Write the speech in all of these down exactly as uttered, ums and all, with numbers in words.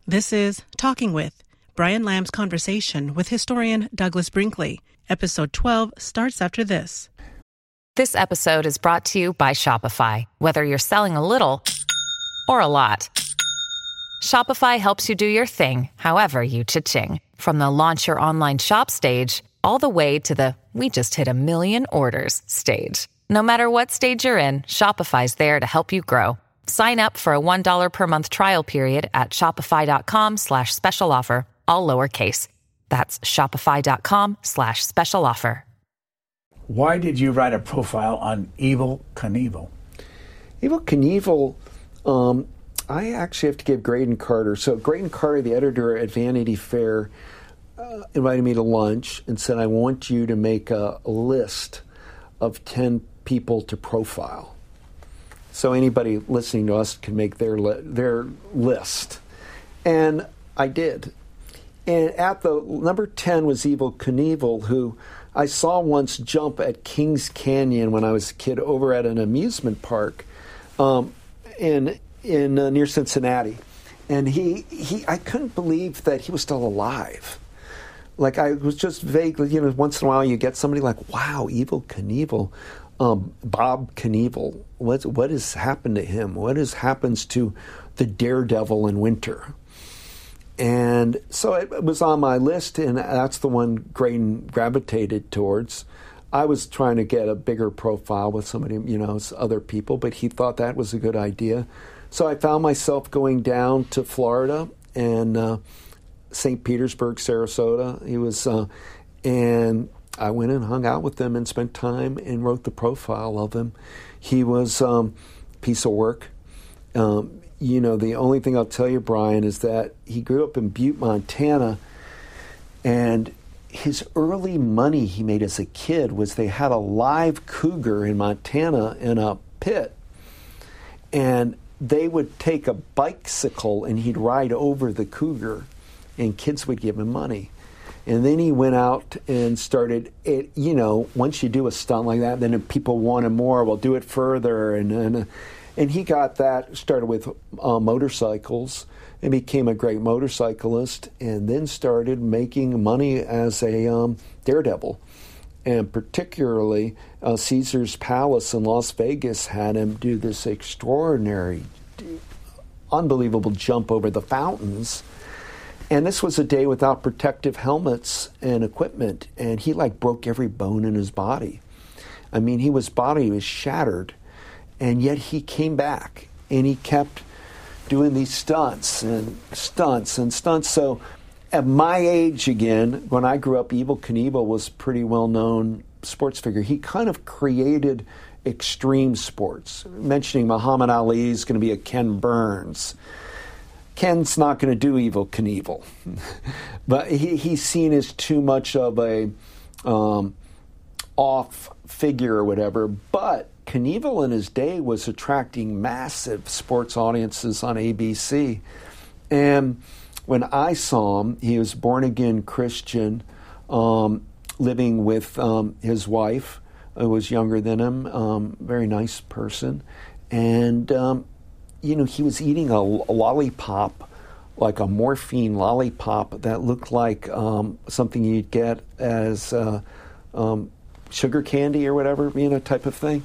This is Talking With, Brian Lamb's conversation with historian Douglas Brinkley. Episode twelve starts after this. This episode is brought to you by Shopify. Whether you're selling a little or a lot, Shopify helps you do your thing, however you cha-ching. From the launch your online shop stage, all the way to the we just hit a million orders stage. No matter what stage you're in, Shopify's there to help you grow. Sign up for a one dollar per month trial period at shopify.com slash special offer, all lowercase. That's shopify.com slash special offer. Why did you write a profile on Evel Knievel? Evel Knievel, um, I actually have to give Graydon Carter. So Graydon Carter, the editor at Vanity Fair, uh, invited me to lunch and said, I want you to make a, a list of ten people to profile. So anybody listening to us can make their li- their list. And I did. And at the number ten was Evel Knievel, who I saw once jump at Kings Canyon when I was a kid over at an amusement park um, in in uh, near Cincinnati. And he, he, I couldn't believe that he was still alive. Like, I was just vaguely, you know, once in a while you get somebody like, wow, Evel Knievel. Um, Bob Knievel, what what has happened to him? What has happens to the daredevil in winter? And so it was on my list, and that's the one Graydon gravitated towards. I was trying to get a bigger profile with somebody, you know, other people, but he thought that was a good idea. So I found myself going down to Florida and uh, Saint Petersburg, Sarasota. He was, uh, and I went and hung out with them and spent time and wrote the profile of him. He was a um, piece of work. Um, you know, the only thing I'll tell you, Brian, is that he grew up in Butte, Montana, and his early money he made as a kid was they had a live cougar in Montana in a pit, and they would take a bicycle and he'd ride over the cougar, and kids would give him money. And then he went out and started, it, you know, once you do a stunt like that, then if people wanted more, we'll do it further. And and, and he got that, started with uh, motorcycles and became a great motorcyclist, and then started making money as a um, daredevil. And particularly uh, Caesar's Palace in Las Vegas had him do this extraordinary, unbelievable jump over the fountains. And this was a day without protective helmets and equipment, and he like broke every bone in his body. I mean, he was body was shattered, and yet he came back, and he kept doing these stunts and stunts and stunts. So at my age again, when I grew up, Evel Knievel was a pretty well-known sports figure. He kind of created extreme sports, mentioning Muhammad Ali is going to be a Ken Burns. Ken's not going to do Evel Knievel, but he, he's seen as too much of a um, off figure or whatever. But Knievel in his day was attracting massive sports audiences on A B C. And when I saw him, he was born-again Christian, um, living with um, his wife, who was younger than him, um, very nice person. And um, you know, he was eating a, a lollipop, like a morphine lollipop that looked like um, something you'd get as uh, um, sugar candy or whatever, you know, type of thing.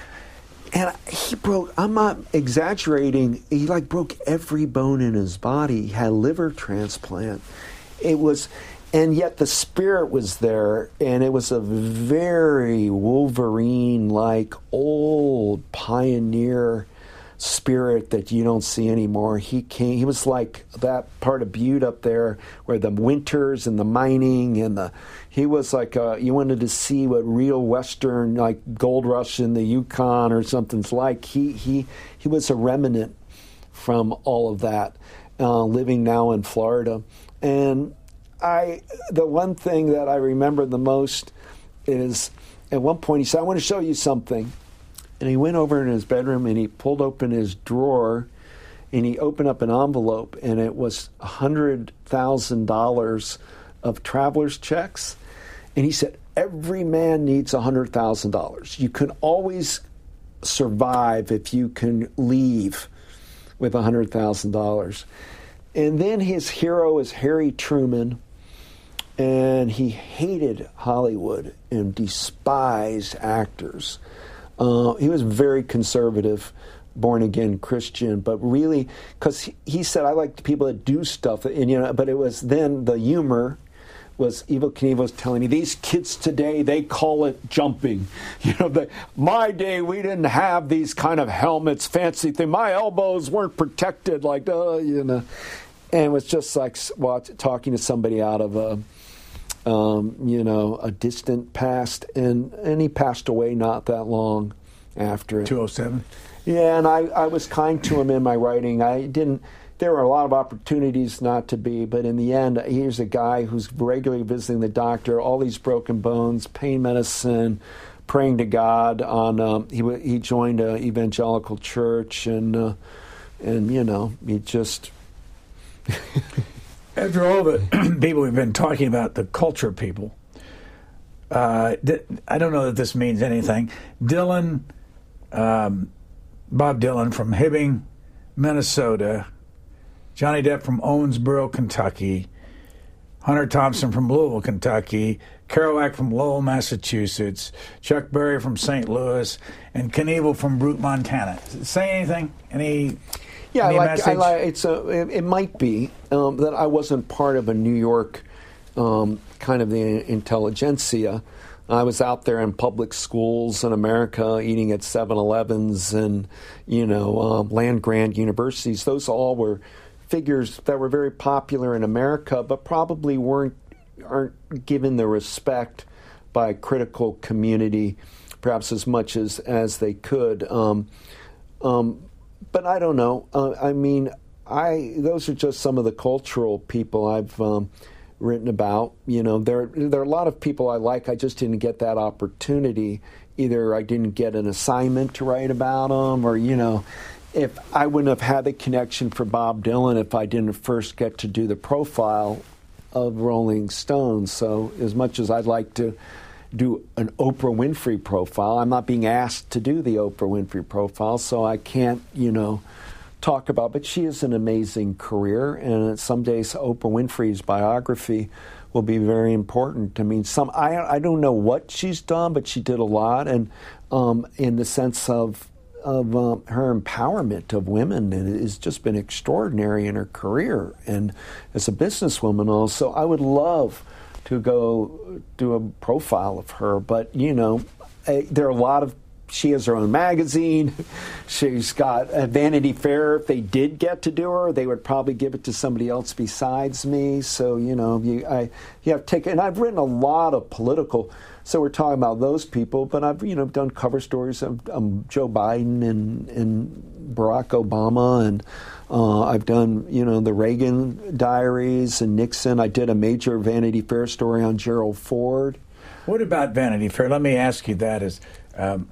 And he broke, I'm not exaggerating, he like broke every bone in his body. He had a liver transplant. It was, and yet the spirit was there, and it was a very Wolverine-like old pioneer spirit that you don't see anymore. He came, he was like that part of Butte up there where the winters and the mining and the, he was like, a, you wanted to see what real Western, like gold rush in the Yukon or something's like. He, he, he was a remnant from all of that, uh, living now in Florida. And I, the one thing that I remember the most is at one point he said, I want to show you something. And he went over in his bedroom and he pulled open his drawer and he opened up an envelope, and it was one hundred thousand dollars of traveler's checks. And he said, every man needs one hundred thousand dollars. You can always survive if you can leave with one hundred thousand dollars. and then his hero is Harry Truman, and he hated Hollywood and despised actors. Uh, he was very conservative, born-again Christian, but really, because he, he said, I like the people that do stuff, and you know, but it was then the humor was Evel Knievel was telling me, these kids today, they call it jumping. You know, the, my day, we didn't have these kind of helmets, fancy thing. My elbows weren't protected like, uh, you know. And it was just like watch, talking to somebody out of a, um, you know, a distant past. And, and he passed away not that long after it. two oh seven? Yeah, and I, I was kind to him in my writing. I didn't... There were a lot of opportunities not to be, but in the end, here's a guy who's regularly visiting the doctor, all these broken bones, pain medicine, praying to God. On um, he he joined an evangelical church, and uh, and you know he just. After all the people we've been talking about, the culture people, uh, I don't know that this means anything. Dylan, um, Bob Dylan from Hibbing, Minnesota. Johnny Depp from Owensboro, Kentucky, Hunter Thompson from Louisville, Kentucky, Kerouac from Lowell, Massachusetts, Chuck Berry from Saint Louis, and Knievel from Butte, Montana. Does it say anything? Any? Yeah, any I like. message? I like it's a. It, it might be um, that I wasn't part of a New York um, kind of the intelligentsia. I was out there in public schools in America, eating at seven elevens and you know um, land-grant universities. Those all were figures that were very popular in America, but probably weren't aren't given the respect by a critical community, perhaps as much as, as they could. Um, um, but I don't know. Uh, I mean, I those are just some of the cultural people I've um, written about. You know, there there are a lot of people I like. I just didn't get that opportunity. Either I didn't get an assignment to write about them, or you know. If I wouldn't have had the connection for Bob Dylan if I didn't first get to do the profile of Rolling Stones. So as much as I'd like to do an Oprah Winfrey profile, I'm not being asked to do the Oprah Winfrey profile, so I can't, you know, talk about. But she has an amazing career, and some days Oprah Winfrey's biography will be very important. I mean, some I I don't know what she's done, but she did a lot, and um, in the sense of of um, her empowerment of women, it has just been extraordinary in her career and as a businesswoman also. I would love to go do a profile of her, but you know, uh, there are a lot of, she has her own magazine, she's got a Vanity Fair. If they did get to do her, they would probably give it to somebody else besides me, so you know, you, I, you have to take, and I've written a lot of political. So we're talking about those people, but I've you know done cover stories of um, Joe Biden and, and Barack Obama, and uh, I've done you know the Reagan diaries and Nixon. I did a major Vanity Fair story on Gerald Ford. What about Vanity Fair? Let me ask you that: is um,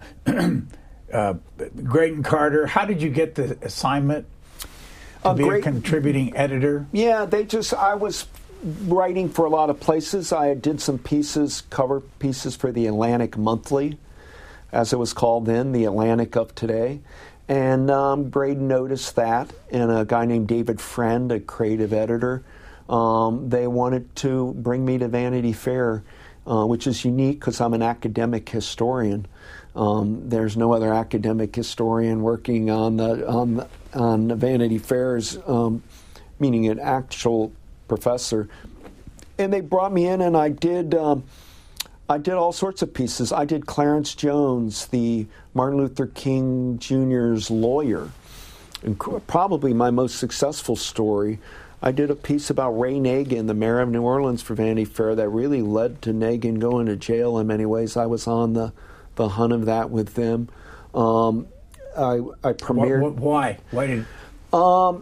uh, Graydon Carter? How did you get the assignment to uh, be great, a contributing editor? Yeah, they just I was. writing for a lot of places. I did some pieces, cover pieces for the Atlantic Monthly, as it was called then, the Atlantic of today. And um, Graydon noticed that, and a guy named David Friend, a creative editor, um, they wanted to bring me to Vanity Fair, uh, which is unique because I'm an academic historian. Um, there's no other academic historian working on the on the, on the Vanity Fairs, um, meaning an actual professor, and they brought me in, and I did. Um, I did all sorts of pieces. I did Clarence Jones, the Martin Luther King Junior's lawyer, and probably my most successful story. I did a piece about Ray Nagin, the mayor of New Orleans, for Vanity Fair that really led to Nagin going to jail in many ways. I was on the the hunt of that with them. Um, I, I premiered. What, what, why? Why did? Um,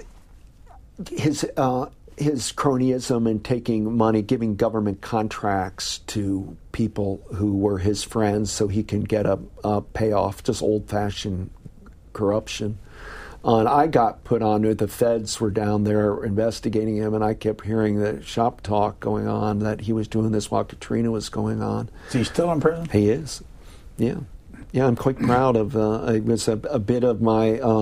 his. Uh, his cronyism and taking money, giving government contracts to people who were his friends so he can get a, a payoff, just old-fashioned corruption. Uh, and I got put on it. The feds were down there investigating him, and I kept hearing the shop talk going on that he was doing this while Katrina was going on. Is he still in prison? He is, yeah. Yeah, I'm quite proud of, uh, it was a, a bit of my um,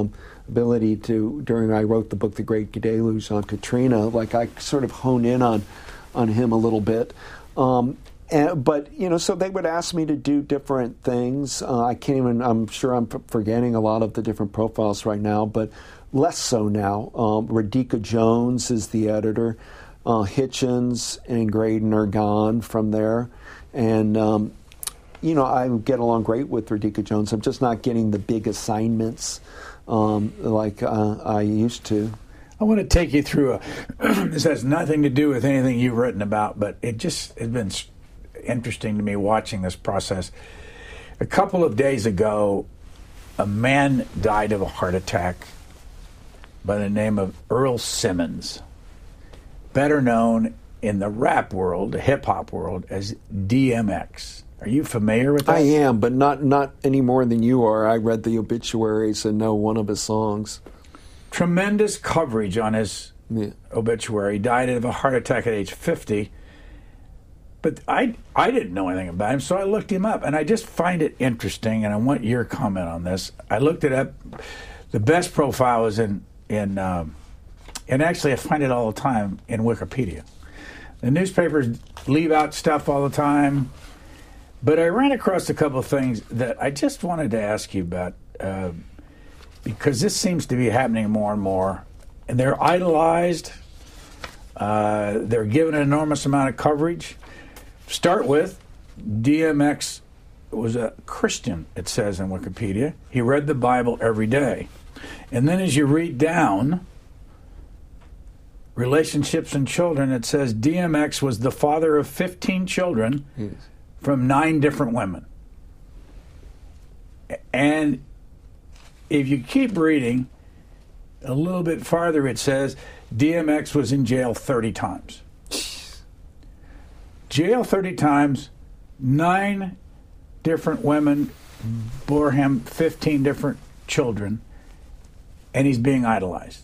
ability to, during I wrote the book, The Great Deluge on Katrina, like I sort of hone in on, on him a little bit. Um, and, but, you know, so they would ask me to do different things. Uh, I can't even, I'm sure I'm f- forgetting a lot of the different profiles right now, but less so now. Um, Radhika Jones is the editor. Uh, Hitchens and Graydon are gone from there. And, um, you know, I get along great with Radhika Jones. I'm just not getting the big assignments um, like uh, I used to. I want to take you through a, this has nothing to do with anything you've written about, but it just has been interesting to me watching this process. A couple of days ago, a man died of a heart attack by the name of Earl Simmons, better known in the rap world, the hip-hop world, as D M X. Are you familiar with that? I am, but not, not any more than you are. I read the obituaries and know one of his songs. Tremendous coverage on his yeah. obituary. He died of a heart attack at age fifty. But I, I didn't know anything about him, so I looked him up. And I just find it interesting, and I want your comment on this. I looked it up. The best profile is in, in um, and actually I find it all the time in Wikipedia. The newspapers leave out stuff all the time. But I ran across a couple of things that I just wanted to ask you about, uh, because this seems to be happening more and more. And they're idolized. Uh, they're given an enormous amount of coverage. Start with, D M X was a Christian, it says in Wikipedia. He read the Bible every day. And then as you read down, relationships and children, it says D M X was the father of fifteen children. Yes. From nine different women. And if you keep reading a little bit farther, it says D M X was in jail thirty times. Jail thirty times, nine different women bore him fifteen different children, and he's being idolized.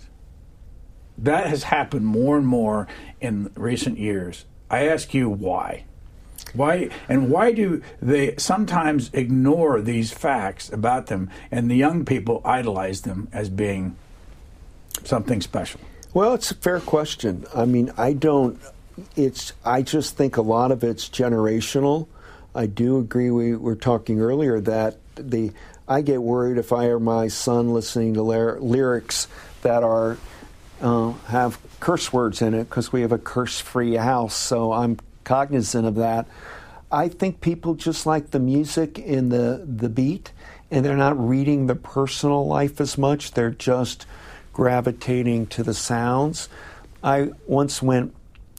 That has happened more and more in recent years. I ask you why? Why and why do they sometimes ignore these facts about them, and the young people idolize them as being something special? Well, it's a fair question. I mean, I don't. It's. I just think a lot of it's generational. I do agree. We were talking earlier that the. I get worried if I hear my son listening to ly- lyrics that are uh, have curse words in it, because we have a curse-free house. So I'm cognizant of that. I think people just like the music and the, the beat, and they're not reading the personal life as much. They're just gravitating to the sounds. I once went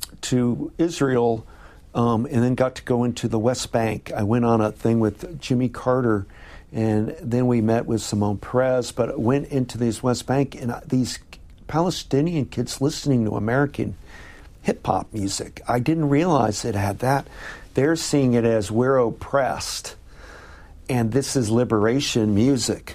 to Israel um, and then got to go into the West Bank. I went on a thing with Jimmy Carter, and then we met with Simone Perez, but went into this West Bank, and these Palestinian kids listening to American hip-hop music. I didn't realize it had that. They're seeing it as we're oppressed, and this is liberation music.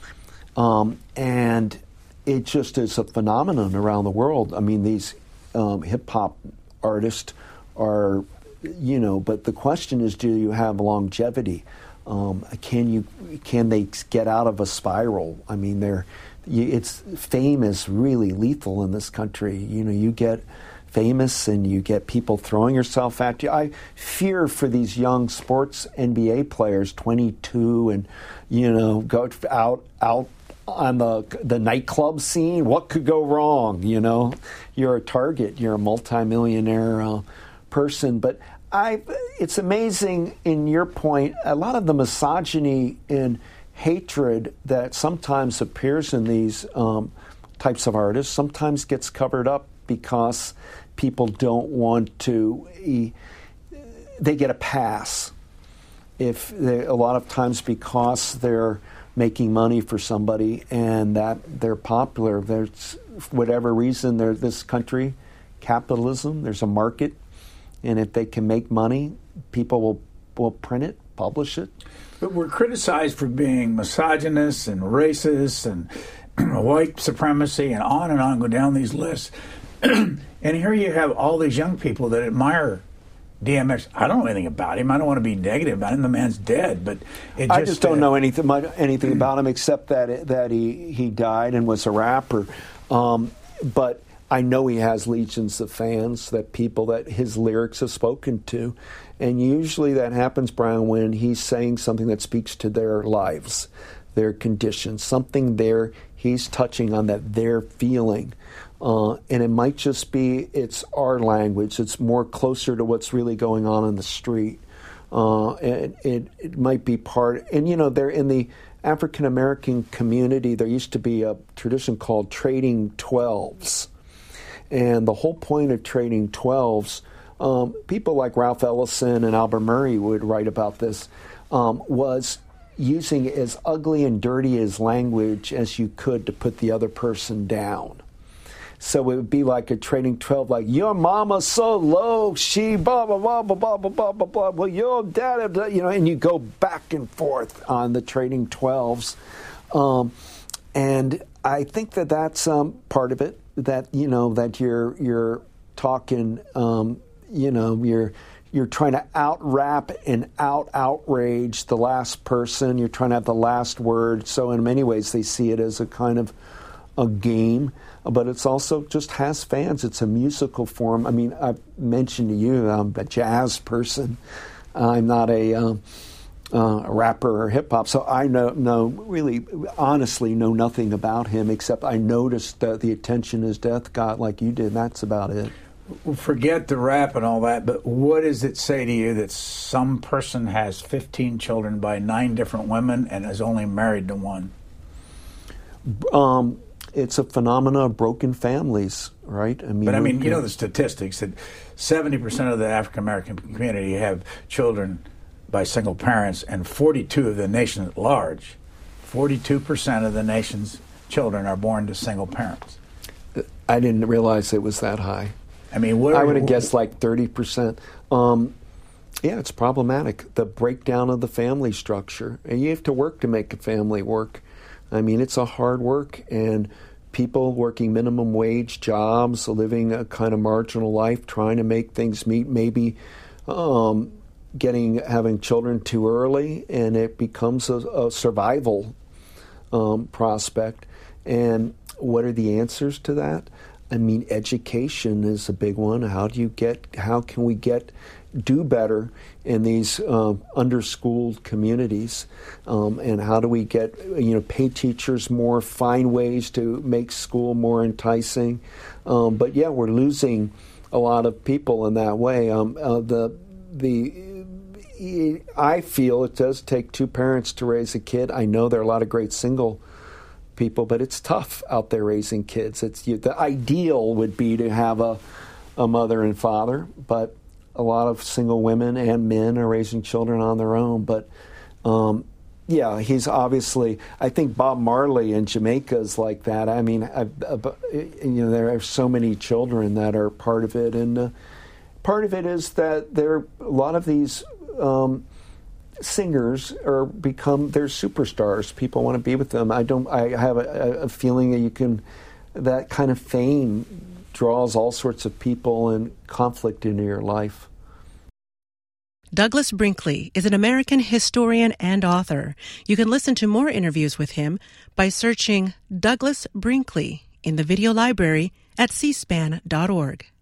Um, and it just is a phenomenon around the world. I mean, these um, hip-hop artists are, you know, but the question is, do you have longevity? Um, can you, can they get out of a spiral? I mean, they're, you, it's, fame is really lethal in this country. You know, you get famous and you get people throwing yourself at you. I fear for these young sports N B A players, twenty-two, and, you know, go out out on the the nightclub scene. What could go wrong? You know, you're a target. You're a multimillionaire uh, person. But I, it's amazing in your point, a lot of the misogyny and hatred that sometimes appears in these um, types of artists sometimes gets covered up because people don't want to, they get a pass. If they, a lot of times because they're making money for somebody and that they're popular, there's whatever reason, they're this country, capitalism, there's a market, and if they can make money, people will, will print it, publish it. But we're criticized for being misogynist and racist and white supremacy and on and on, go down these lists. And here you have all these young people that admire D M X, I don't know anything about him. I don't want to be negative about him. The man's dead, but it just, I just don't uh, know anything anything about him except that that he, he died and was a rapper. Um, but I know he has legions of fans, that people that his lyrics have spoken to. And usually that happens, Brian, when he's saying something that speaks to their lives, their conditions, something there he's touching on that they're feeling. Uh, and it might just be it's our language. It's more closer to what's really going on in the street. Uh, and it, it might be part, and you know, they're in the African American community. There used to be a tradition called trading twelves. And the whole point of trading twelves, um, people like Ralph Ellison and Albert Murray would write about this, um, was using as ugly and dirty as language as you could to put the other person down. So it would be like a trading twelve, like, your mama's so low, she blah, blah, blah, blah, blah, blah, blah, blah, blah, well, your dad, you know, and you go back and forth on the trading twelves. Um, and I think that that's um, part of it, that, you know, that you're you're talking, um, you know, you're you're trying to out-rap and out-outrage the last person. You're trying to have the last word. So in many ways, they see it as a kind of a game, but it's also just has fans. It's a musical form. I mean, I've mentioned to you, I'm a jazz person. I'm not a, um, uh, a rapper or hip-hop, so I know, know, really, honestly, know nothing about him, except I noticed that the attention his death got, like you did. That's about it. Forget the rap and all that, but what does it say to you that some person has fifteen children by nine different women and is only married to one? Um, it's a phenomenon of broken families, right? I mean, but I mean, you know the statistics that seventy percent of the African American community have children by single parents, and forty-two of the nation at large, forty-two percent of the nation's children are born to single parents. I didn't realize it was that high. I mean, what I are, would have what, guessed like thirty percent. Um, yeah, it's problematic, the breakdown of the family structure. And you have to work to make a family work. I mean, it's a hard work, and people working minimum wage jobs, living a kind of marginal life, trying to make things meet, maybe um, getting having children too early, and it becomes a, a survival um, prospect. And what are the answers to that? I mean, education is a big one. How do you get? How can we get do better in these uh, underschooled communities? Um, and how do we get, you know, pay teachers more, find ways to make school more enticing? Um, but yeah, we're losing a lot of people in that way. Um, uh, the the I feel it does take two parents to raise a kid. I know there are a lot of great single people, but it's tough out there raising kids. It's you, the ideal would be to have a, a mother and father, but a lot of single women and men are raising children on their own. But um, yeah, he's obviously. I think Bob Marley in Jamaica is like that. I mean, I, I, you know, there are so many children that are part of it, and uh, part of it is that there are a lot of these. Um, Singers are become they're superstars. People want to be with them. I don't. I have a, a feeling that you can. That kind of fame draws all sorts of people and conflict into your life. Douglas Brinkley is an American historian and author. You can listen to more interviews with him by searching Douglas Brinkley in the video library at c span dot org.